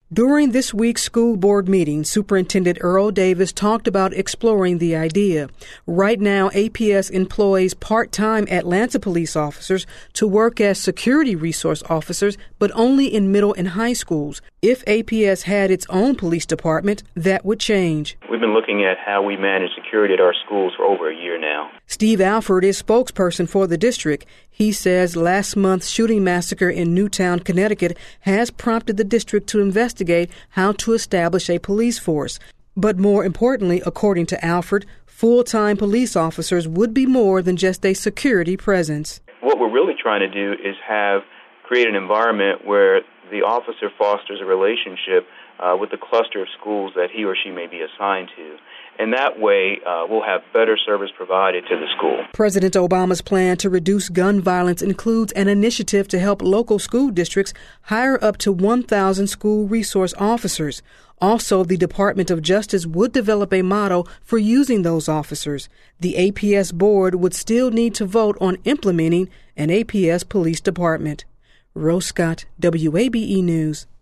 During this week's school board meeting, Superintendent Earl Davis talked about exploring the idea. Right now, APS employs part-time Atlanta police officers to work as security resource officers, but only in middle and high schools. If APS had its own police department, that would change. We've been looking at how we manage security at our schools for over a year now. Steve Alford is spokesperson for the district. He says last month's shooting massacre in Newtown, Connecticut has prompted the district to investigate how to establish a police force. But more importantly, according to Alford, full-time police officers would be more than just a security presence. What we're really trying to do is create an environment where the officer fosters a relationship with the cluster of schools that he or she may be assigned to. And that way, we'll have better service provided to the school. President Obama's plan to reduce gun violence includes an initiative to help local school districts hire up to 1,000 school resource officers. Also, the Department of Justice would develop a model for using those officers. The APS board would still need to vote on implementing an APS police department. Rose Scott, WABE News.